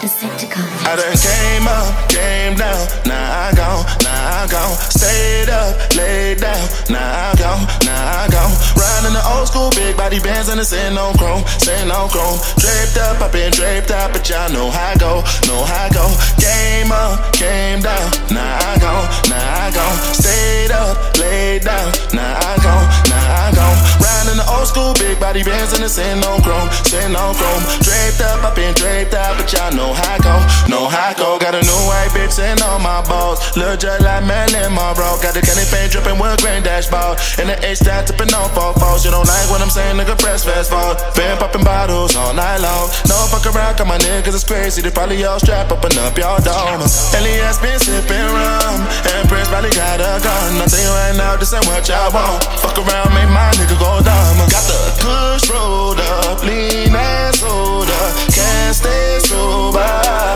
I done came up, came down, now I gone. Stayed up, laid down, now I gone. Riding the old school, big body bands and it's sitting on chrome. Draped up, I been draped up, but y'all know how I go. Came up, came down, now I gone. Stayed up, laid down, now I gone. Riding the old school, big body bands and it's sitting on chrome. Draped up, I been draped up, but y'all know how I go. Got a new white bitch sitting on my balls. Lil' just like Marilyn Monroe. Got the candy paint dripping with a green dashboard. And the H-Stat tipping on 4-4s. You don't like what I'm saying, nigga, press fast forward. Been popping bottles all night long. No fuck around, cause my niggas is crazy. They probably all strap up and up y'all dome. Elias been sipping rum, and Prince probably got a gun. I tell you right now, this ain't what y'all want. Fuck around, make my nigga go dumb. Got the kush rolled up, lean and soda. Can't stay sober.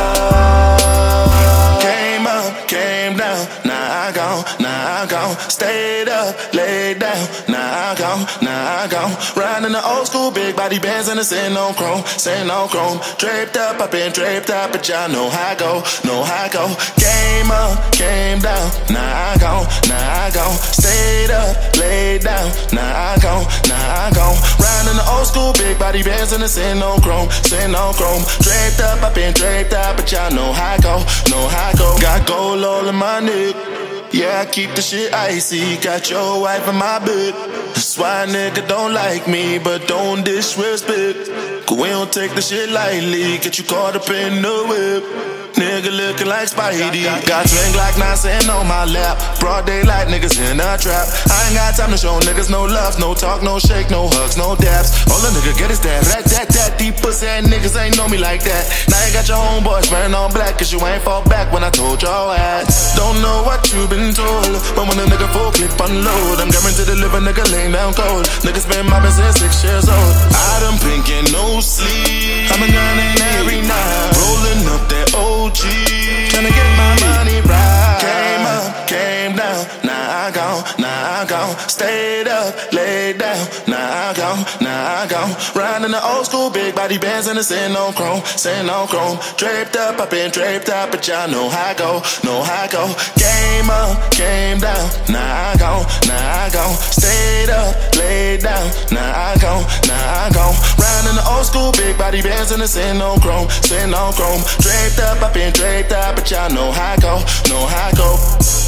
Came up, came down, now I gone. Stayed up, laid down, now I gone. Riding the old school, big body bands and it's sitting on chrome. Draped up, I been draped up, but y'all know how I go. Came up, came down, now I gone. Stayed up, laid down, now I gone. Riding the old school, big body bands and it's sitting on chrome. Draped up, I been draped up, but y'all know how I go. Got gold all in my neck. Yeah, I keep the shit icy. Got your wife in my bed. That's why a nigga don't like me, but don't disrespect. Cause we don't take the shit lightly. Get you caught up in the whip. Nigga looking like Spidey. Got twin Glock 9 sitting on my lap. Broad daylight, niggas in a trap. I ain't got time to show niggas no love, no talk, no shake, no hugs, no dabs. All a nigga get is that rat. Deep pussy ass niggas ain't know me like that. Now you got your homeboys wearing all black, cause you ain't fall back when I told your ass. Don't know what you been told, but when a nigga full clip unload, I'm guaranteed to live a nigga laying down cold. Niggas been mobbing since 6 years old. I done been getting no sleep. I'm a gunning every night, rolling up that OG, tryna get my money right. Came up, came down, now I gone. Stayed up, laid down, now I gone. Riding the old school, big body bands and it's sitting on chrome. Draped up, I been draped up, but y'all know how I go. Came up, came down, now I gone. Stayed up, laid down, now I gone. Riding the old school, big body bands and it's sitting on chrome. Draped up, I been draped up, but y'all know how I go.